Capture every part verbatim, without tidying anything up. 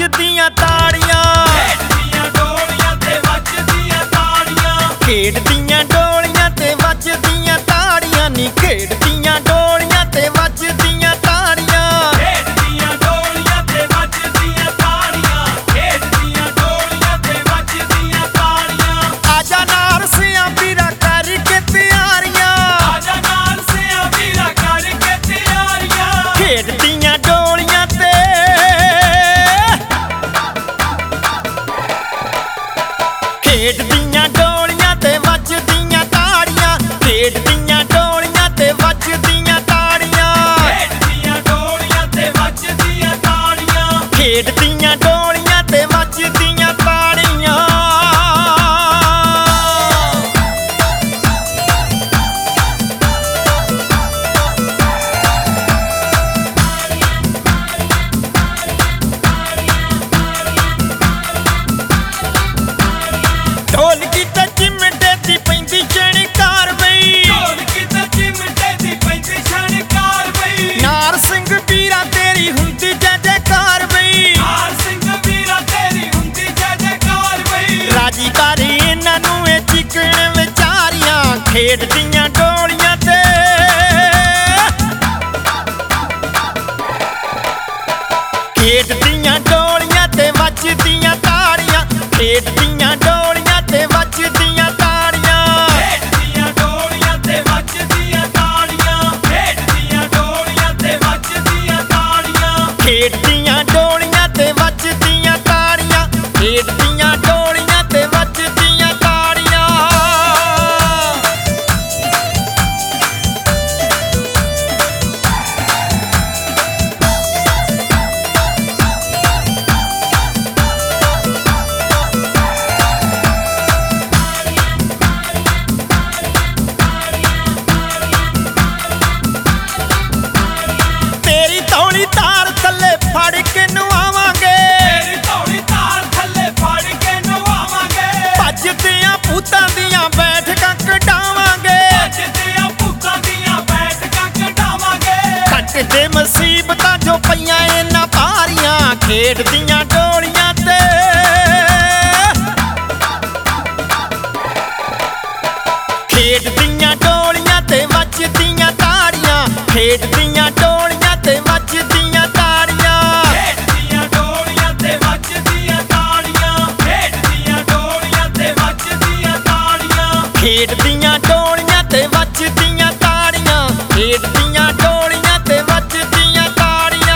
ਵੱਜਦੀਆਂ ਤਾੜੀਆਂ, ਖੇਡਦੀਆਂ ਡੋਲੀਆਂ ਤੇ ਵੱਜਦੀਆਂ ਤਾੜੀਆਂ, ਖੇਡਦੀਆਂ ਡੋਲੀਆਂ ਤੇ ਵੱਜਦੀਆਂ ਤਾੜੀਆਂ ਨੀ, ਖੇਡਦੀਆਂ ਡੋਲੀਆਂ ਤੇ ਵੱਜਦੀਆਂ ਤਾੜੀਆਂ, ਖੇਡਦੀਆਂ ਡੋਲੀਆਂ ਤੇ ਵੱਜਦੀਆਂ ਤਾੜੀਆਂ, ਖੇਡਦੀਆਂ ਡੋਲੀਆਂ ਤੇ ਵੱਜਦੀਆਂ ਤਾੜੀਆਂ। ਆਜਾ ਨਾਰਸਿਆਂ ਵੀਰਾ ਕਰਕੇ ਤਿਆਰੀਆਂ, ਆਜਾ ਨਾਰਸਿਆਂ ਵੀਰਾ ਕਰਕੇ ਤਿਆਰੀਆਂ, ਖੇਡਦੀਆਂ ਡੋਲੀਆਂ ਤੇ ਖੇਡਦੀਆਂ ਡੋਲੀਆਂ ਤੇ ਵੱਜਦੀਆਂ ਤਾੜੀਆਂ, ਖੇਡਦੀਆਂ ਡੋਲੀਆਂ ਤੇ ਵੱਜਦੀਆਂ ਤਾੜੀਆਂ, ਖੇਡਦੀਆਂ ਡੋਲੀਆਂ ਤੇ ਵੱਜਦੀਆਂ ਤਾੜੀਆਂ, ਖੇਡਦੀਆਂ ਡੋਲੀਆਂ ਤੇ ਵੱਜਦੀਆਂ ਤਾੜੀਆਂ। ਢੋਲਕੀ ਤੇ ਚਿਮਟੇ ਦੀ ਪੈਂਦੀ ਛਣਕਾਰ ਬਈ, ਢੋਲਕੀ ਤੇ ਚਿਮਟੇ ਦੀ ਪੈਂਦੀ ਛਣਕਾਰ ਬਈ, ਨਾਰ ਸਿੰਘ ਵੀਰਾ ਤੇਰੀ ਹੁੰਦੀ ਜੈ ਜੈਕਾਰ ਬਈ, ਨਾਰ ਸਿੰਘ ਵੀਰਾ ਤੇਰੀ ਹੁੰਦੀ ਜੈ ਜੈਕਾਰ ਬਈ। ਰਾਜੀ ਕਰੇ ਇਹਨਾਂ ਨੂੰ ਇਹ ਚਿਕਣ ਵਿਚਾਰੀਆਂ, ਖੇਡਦੀਆਂ ਡੋਲੀਆਂ ਤੇ ਖੇਡਦੀਆਂ ਡੋਲੀਆਂ ਤੇ ਵੱਜਦੀਆਂ ਤਾੜੀਆਂ, ਖੇਡਦੀਆਂ ਡੋਲੀਆਂ ਤੇ ਵੱਜਦੀਆਂ ਤਾੜੀਆਂ, ਖੇਡਦੀਆਂ ਡੋਲੀਆਂ ਤੇ ਵੱਜਦੀਆਂ ਤਾੜੀਆਂ, ਖੇਡਦੀਆਂ ਡੋਲੀਆਂ ਤੇ ਵੱਜਦੀਆਂ ਤਾੜੀਆਂ, ਖੇਡਦੀਆਂ ਡੋਲੀਆਂ ਤੇ ਵੱਜਦੀਆਂ ਤਾੜੀਆਂ, ਖੇਡਦੀਆਂ ਡੋਲੀਆਂ ਤੇ ਵੱਜਦੀਆਂ ਤਾੜੀਆਂ। ਤੇਰੀ ਤੌਲੀ ਤਾਰ ਥੱਲੇ ਫੜ ਕੇ ਨਵਾਵਾਂਗੇ, ਤੇਰੀ ਧੌਲੀ ਤਾਰ ਥੱਲੇ ਫੜ ਕੇ ਨਵਾਵਾਂਗੇ, ਭੱਜਦੀਆਂ ਭੂਤਾਂ ਦੀਆਂ ਬੈਠਕਾਂ ਕਢਾਵਾਂਗੇ, ਭੱਜਦੀਆਂ ਭੂਤਾਂ ਦੀਆਂ ਬੈਠਕਾਂ ਕਢਾਵਾਂਗੇ, ਕੱਟ ਦੇ ਮੁਸੀਬਤਾਂ ਜੋ ਪਈਆਂ ਇਹਨਾਂ ਭਾਰੀਆਂ, ਖੇਡਦੀਆਂ ਡੋਲੀਆਂ ਤੇ ਖੇਡਦੀਆਂ ਡੋਲੀਆਂ ਤੇ ਵੱਜਦੀਆਂ ਤਾੜੀਆਂ, ਖੇਡਦੀਆਂ ਡੋਲੀਆਂ ਤੇ ਵੱਜਦੀਆਂ ਤਾੜੀਆਂ, ਖੇਡਦੀਆਂ ਡੋਲੀਆਂ ਤੇ ਵੱਜਦੀਆਂ ਤਾੜੀਆਂ, ਖੇਡਦੀਆਂ ਡੋਲੀਆਂ ਤੇ ਵੱਜਦੀਆਂ ਤਾੜੀਆਂ, ਖੇਡਦੀਆਂ ਡੋਲੀਆਂ ਤੇ ਵੱਜਦੀਆਂ ਤਾੜੀਆਂ, ਖੇਡਦੀਆਂ ਡੋਲੀਆਂ ਤੇ ਵੱਜਦੀਆਂ ਤਾੜੀਆਂ।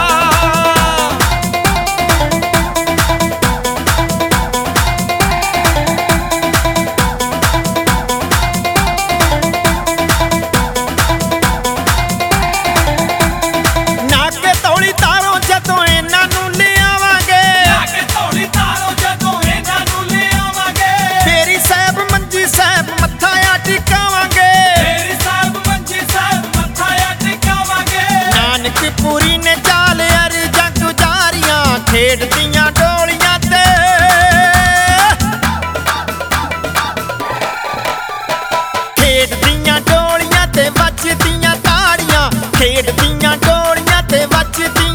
ਨਾਕੇ ਤੌਲੀ ਤਾਰੋ ਜਦੋਂ ਇਹਨਾਂ ਨੂੰ ਲਿਆਵਾਂਗੇ, ਲਾ ਕੇ ਧੌਲੀ ਤਾਰੋ ਜਦੋਂ ਇਹਨਾਂ ਨੂੰ ਲਿਆਵਾਂਗੇ, ਫੇਰੀ ਸਾਹਿਬ ਮੰਜੀ ਸਾਹਿਬ ਮੱਥਾ ਆ ਟਿਕਾਵਾਂਗੇ, ਤੇਰੀ ਸਾਹਿਬ ਮੰਜੀ ਸਾਹਿਬ ਮੱਥਾ ਆ ਟਿਕਾਵਾਂਗੇ, ਨਾਨਕਪੁਰੀ ਨੇ ਚਾਲ ਅਰਜ਼ਾਂ ਗੁਜ਼ਾਰੀਆਂ, ਖੇਡਦੀਆਂ ਡੋਲੀਆਂ ਤੇ ਖੇਡਦੀਆਂ ਡੋਲੀਆਂ ਤੇ ਵੱਜਦੀਆਂ ਤਾੜੀਆਂ, ਖੇਡਦੀਆਂ ਡੋਲੀਆਂ ਤੇ ਵੱਜਦੀਆਂ